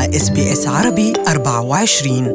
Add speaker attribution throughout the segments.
Speaker 1: مع SBS عربي 24.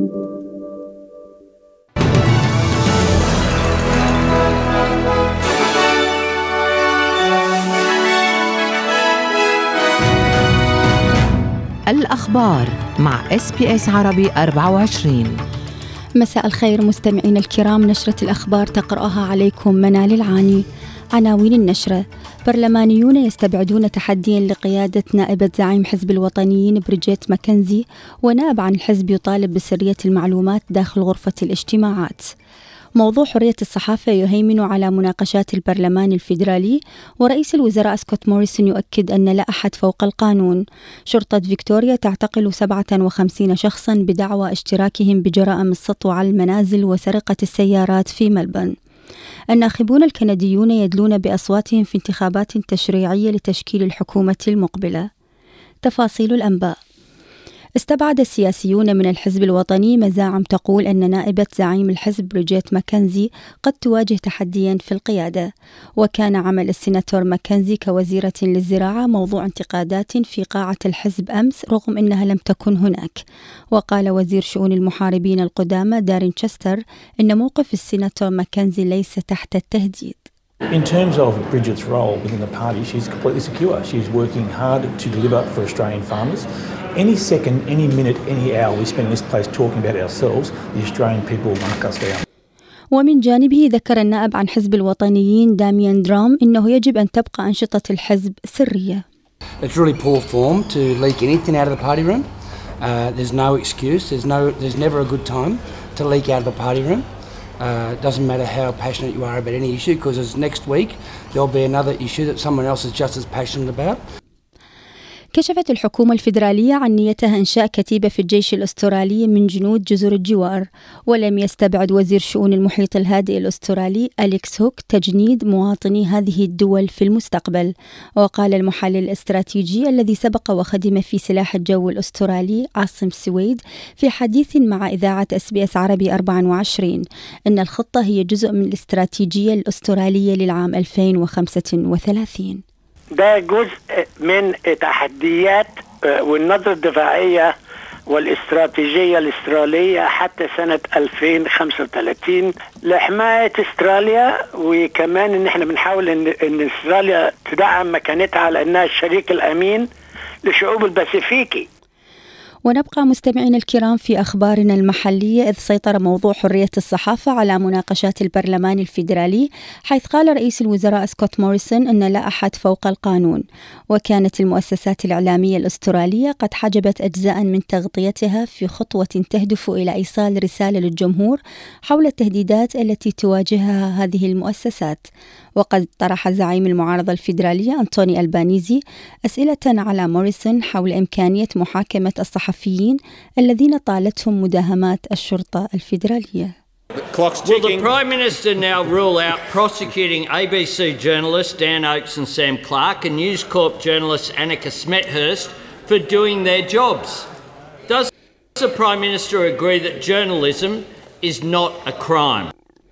Speaker 2: الأخبار مع SBS عربي 24.
Speaker 3: مساء الخير مستمعين الكرام، نشرة الأخبار تقرأها عليكم منال العاني. عناوين النشرة: برلمانيون يستبعدون تحديا لقيادة نائبة زعيم حزب الوطنيين بريجيت ماكنزي، ونائب عن الحزب يطالب بسرية المعلومات داخل غرفة الاجتماعات. موضوع حرية الصحافة يهيمن على مناقشات البرلمان الفيدرالي، ورئيس الوزراء سكوت موريسون يؤكد أن لا أحد فوق القانون. شرطة فيكتوريا تعتقل 57 شخصا بدعوى اشتراكهم بجرائم السطو على المنازل وسرقة السيارات في ملبورن. الناخبون الكنديون يدلون بأصواتهم في انتخابات تشريعية لتشكيل الحكومة المقبلة. تفاصيل الأنباء: استبعد السياسيون من الحزب الوطني مزاعم تقول أن نائبة زعيم الحزب بريجيت ماكنزي قد تواجه تحديا في القيادة، وكان عمل السيناتور ماكنزي كوزيرة للزراعة موضوع انتقادات في قاعة الحزب أمس رغم أنها لم تكن هناك. وقال وزير شؤون المحاربين القدامى دارين تشستر أن موقف السيناتور ماكنزي ليس تحت التهديد.
Speaker 4: In terms of Bridget's role within the party, she's completely secure. She's working hard to deliver for Australian farmers. Any second, any minute, any hour we spend in this place talking about ourselves, the Australian people will mark us down.
Speaker 3: ومن جانبه ذكر النائب عن حزب الوطنيين داميان درام إنه يجب أن تبقى أنشطة الحزب سرية.
Speaker 5: It's really poor form to leak anything out of the party room. There's no excuse. There's never a good time to leak out of the party room. It doesn't matter how passionate you are about any issue, because next week there'll be another issue that someone else is just as passionate about.
Speaker 3: كشفت الحكومة الفيدرالية عن نيتها إنشاء كتيبة في الجيش الأسترالي من جنود جزر الجوار، ولم يستبعد وزير شؤون المحيط الهادئ الأسترالي أليكس هوك تجنيد مواطني هذه الدول في المستقبل. وقال المحلل الاستراتيجي الذي سبق وخدم في سلاح الجو الأسترالي عاصم سويد في حديث مع إذاعة SBS عربي 24 أن الخطة هي جزء من الاستراتيجية الأسترالية للعام 2035.
Speaker 6: ده جزء من تحديات والنظرة الدفاعية والاستراتيجية الاسترالية حتى سنة 2035 لحماية استراليا، وكمان ان احنا بنحاول ان استراليا تدعم مكانتها على انها الشريك الامين لشعوب الباسيفيكي.
Speaker 3: ونبقى مستمعين الكرام في أخبارنا المحلية، إذ سيطر موضوع حرية الصحافة على مناقشات البرلمان الفيدرالي، حيث قال رئيس الوزراء سكوت موريسون أن لا أحد فوق القانون. وكانت المؤسسات الإعلامية الأسترالية قد حجبت أجزاء من تغطيتها في خطوة تهدف إلى إيصال رسالة للجمهور حول التهديدات التي تواجهها هذه المؤسسات. وقد طرح زعيم المعارضة الفيدرالية أنتوني ألبانيزي أسئلة على موريسون حول إمكانية محاكمة الصحفيين الذين طالتهم مداهمات الشرطة الفيدرالية.
Speaker 7: Will the Prime Minister now rule out prosecuting ABC journalists Dan Oakes and Sam Clark and News Corp journalist Annika Smethurst for doing their jobs? Does the Prime Minister agree that journalism is not a crime?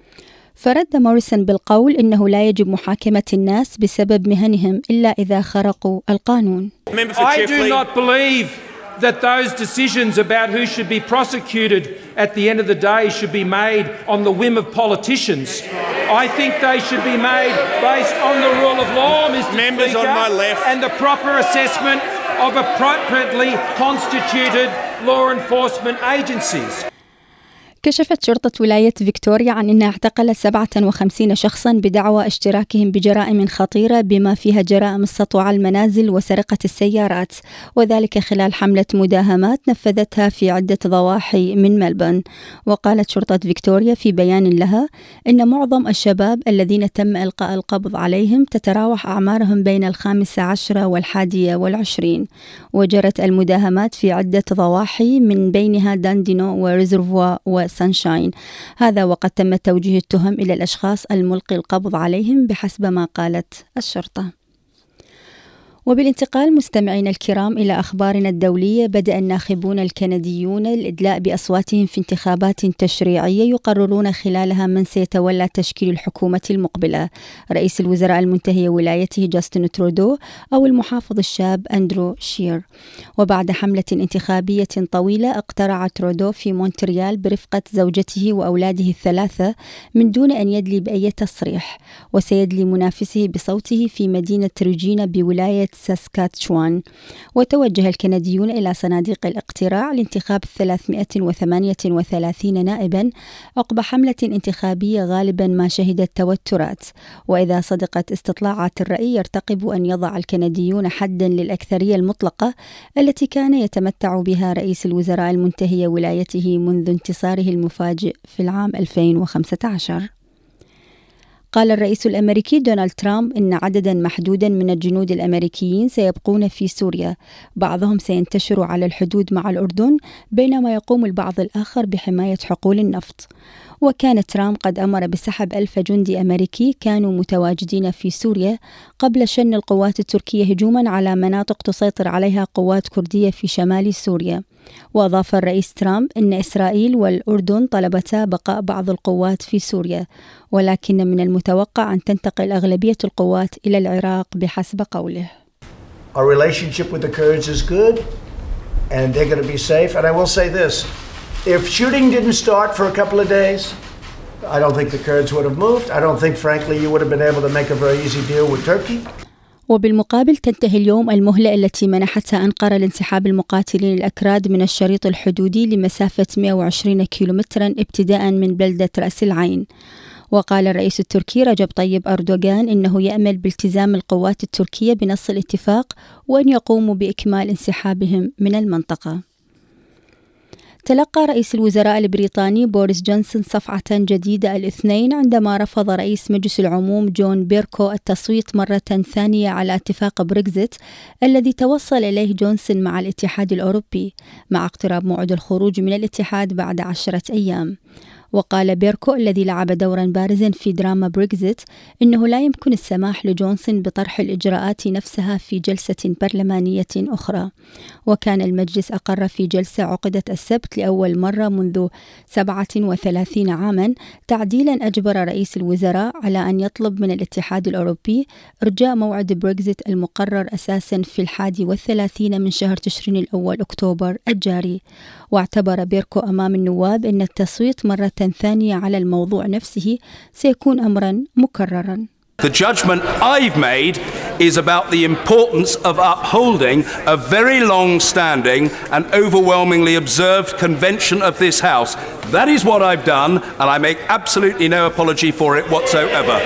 Speaker 3: فرد موريسون بالقول إنه لا يجب محاكمة الناس بسبب مهنهم إلا إذا خرقوا القانون.
Speaker 8: I do not believe that those decisions about who should be prosecuted at the end of the day should be made on the whim of politicians. I think they should be made based on the rule of law, Mr.
Speaker 9: Members
Speaker 8: Speaker,
Speaker 9: on my left,
Speaker 8: and the proper assessment of appropriately constituted law enforcement agencies.
Speaker 3: كشفت شرطة ولاية فيكتوريا عن أنها اعتقلت 57 شخصاً بدعوى اشتراكهم بجرائم خطيرة بما فيها جرائم السطو على المنازل وسرقة السيارات، وذلك خلال حملة مداهمات نفذتها في عدة ضواحي من ملبورن. وقالت شرطة فيكتوريا في بيان لها أن معظم الشباب الذين تم إلقاء القبض عليهم تتراوح أعمارهم بين 15 و21. وجرت المداهمات في عدة ضواحي من بينها داندينو وريزرفوا سانشاين. هذا وقد تم توجيه التهم إلى الأشخاص الملقي القبض عليهم بحسب ما قالت الشرطة. وبالانتقال مستمعينا الكرام إلى أخبارنا الدولية، بدأ الناخبون الكنديون الإدلاء بأصواتهم في انتخابات تشريعية يقررون خلالها من سيتولى تشكيل الحكومة المقبلة، رئيس الوزراء المنتهي ولايته جاستن ترودو أو المحافظ الشاب أندرو شير. وبعد حملة انتخابية طويلة اقترع ترودو في مونتريال برفقة زوجته وأولاده الثلاثة من دون أن يدلي بأي تصريح، وسيدلي منافسه بصوته في مدينة ريجينا بولاية ساسكاتشوان. وتوجه الكنديون إلى صناديق الاقتراع لانتخاب 338 نائبا عقب حملة انتخابية غالبا ما شهدت توترات. وإذا صدقت استطلاعات الرأي يرتقب أن يضع الكنديون حدا للأكثرية المطلقة التي كان يتمتع بها رئيس الوزراء المنتهي ولايته منذ انتصاره المفاجئ في العام 2015. قال الرئيس الأمريكي دونالد ترامب إن عددا محدودا من الجنود الأمريكيين سيبقون في سوريا، بعضهم سينتشر على الحدود مع الأردن بينما يقوم البعض الآخر بحماية حقول النفط. وكان ترامب قد أمر بسحب 1000 جندي أمريكي كانوا متواجدين في سوريا قبل شن القوات التركية هجوما على مناطق تسيطر عليها قوات كردية في شمال سوريا. وأضاف الرئيس ترامب أن إسرائيل والأردن طلبتا بقاء بعض القوات في سوريا، ولكن من المتوقع أن تنتقل أغلبية القوات إلى العراق بحسب قوله.
Speaker 9: Our relationship with the Kurds is good and they're going to be safe. And I will say this, if shooting didn't start for a couple of days, I don't think the Kurds would have moved. I don't think, frankly, you would have been able to make a very easy deal with Turkey.
Speaker 3: وبالمقابل تنتهي اليوم المهلة التي منحتها أنقرة لانسحاب المقاتلين الأكراد من الشريط الحدودي لمسافة 120 كيلومترا ابتداء من بلدة رأس العين. وقال الرئيس التركي رجب طيب أردوغان إنه يأمل بالتزام القوات التركية بنص الاتفاق وأن يقوموا بإكمال انسحابهم من المنطقة. تلقى رئيس الوزراء البريطاني بوريس جونسون صفعة جديدة الاثنين عندما رفض رئيس مجلس العموم جون بيركو التصويت مرة ثانية على اتفاق بريكزيت الذي توصل إليه جونسون مع الاتحاد الأوروبي مع اقتراب موعد الخروج من الاتحاد بعد 10 أيام. وقال بيركو الذي لعب دورا بارزا في دراما بريكزيت إنه لا يمكن السماح لجونسون بطرح الإجراءات نفسها في جلسة برلمانية أخرى. وكان المجلس أقر في جلسة عقدت السبت لأول مرة منذ 37 عاما تعديلا أجبر رئيس الوزراء على أن يطلب من الاتحاد الأوروبي إرجاء موعد بريكزيت المقرر أساسا في 31 من شهر تشرين الأول أكتوبر الجاري. واعتبر بيركو أمام النواب أن التصويت مرة ثانية على الموضوع نفسه سيكون أمرا مكررا.
Speaker 10: The judgment I've made is about the importance of upholding a very long-standing and overwhelmingly observed convention of this House. That is what I've done, and I make absolutely no apology for it whatsoever.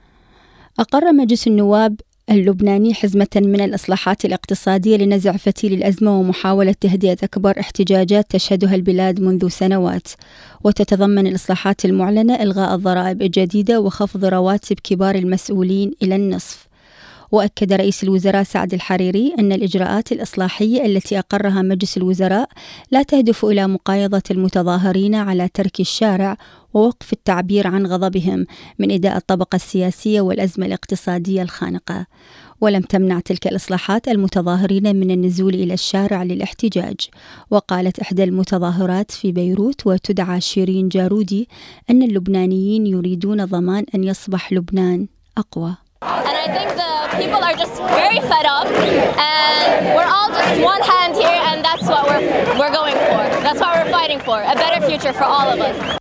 Speaker 3: أقر مجلس النواب اللبناني حزمة من الإصلاحات الاقتصادية لنزع فتيل الأزمة ومحاولة تهدئة أكبر احتجاجات تشهدها البلاد منذ سنوات. وتتضمن الإصلاحات المعلنة إلغاء الضرائب الجديدة وخفض رواتب كبار المسؤولين إلى النصف. وأكد رئيس الوزراء سعد الحريري أن الإجراءات الإصلاحية التي أقرها مجلس الوزراء لا تهدف إلى مقايضة المتظاهرين على ترك الشارع ووقف التعبير عن غضبهم من إداء الطبقة السياسية والأزمة الاقتصادية الخانقة. ولم تمنع تلك الإصلاحات المتظاهرين من النزول إلى الشارع للاحتجاج. وقالت إحدى المتظاهرات في بيروت وتدعى شيرين جارودي أن اللبنانيين يريدون ضمان أن يصبح لبنان أقوى.
Speaker 11: And I think the people are just very fed up and we're all just one hand here and that's what we're going for. That's what we're fighting for, a better future for all of us.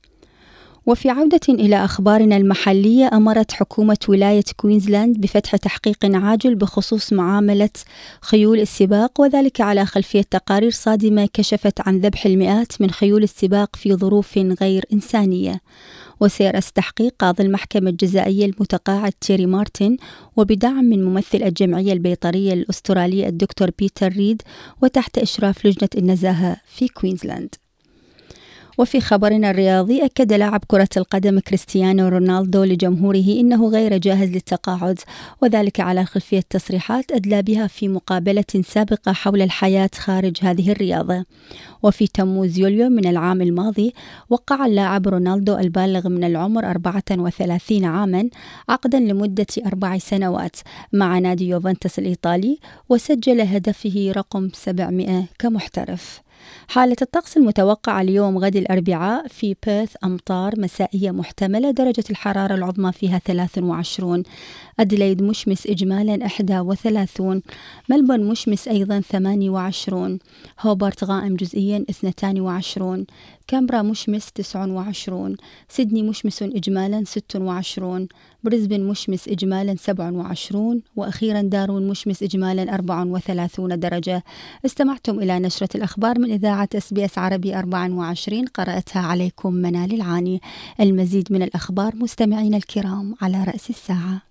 Speaker 3: وفي عودة إلى أخبارنا المحلية، أمرت حكومة ولاية كوينزلاند بفتح تحقيق عاجل بخصوص معاملة خيول السباق، وذلك على خلفية تقارير صادمة كشفت عن ذبح المئات من خيول السباق في ظروف غير إنسانية. وسيرأس تحقيق قاضي المحكمة الجزائية المتقاعد تيري مارتن وبدعم من ممثل الجمعية البيطرية الأسترالية الدكتور بيتر ريد وتحت إشراف لجنة النزاهة في كوينزلاند. وفي خبرنا الرياضي، أكد لاعب كرة القدم كريستيانو رونالدو لجمهوره إنه غير جاهز للتقاعد، وذلك على خلفية تصريحات أدلى بها في مقابلة سابقة حول الحياة خارج هذه الرياضة. وفي تموز يوليو من العام الماضي وقع اللاعب رونالدو البالغ من العمر 34 عاما عقدا لمدة 4 سنوات مع نادي يوفنتوس الإيطالي، وسجل هدفه رقم 700 كمحترف. حالة الطقس المتوقعة اليوم غد الأربعاء في بيرث أمطار مسائية محتملة، درجة الحرارة العظمى فيها 23. أديلايد مشمس إجمالا 31. ملبورن مشمس أيضا 28. هوبارت غائم جزئيا 22. كامبرا مشمس 29. سيدني مشمس إجمالا 26. بريسبن مشمس إجمالا 27. وأخيرا داروين مشمس إجمالا 34 درجة. استمعتم إلى نشرة الأخبار من إذاعة SBS عربي 24، قرأتها عليكم منال العاني. المزيد من الأخبار مستمعين الكرام على رأس الساعة.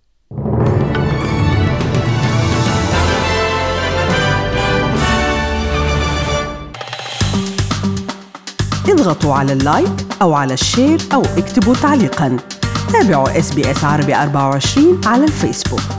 Speaker 1: اضغطوا على اللايك أو على الشير أو اكتبوا تعليقاً. تابعوا SBS عربي 24 على الفيسبوك.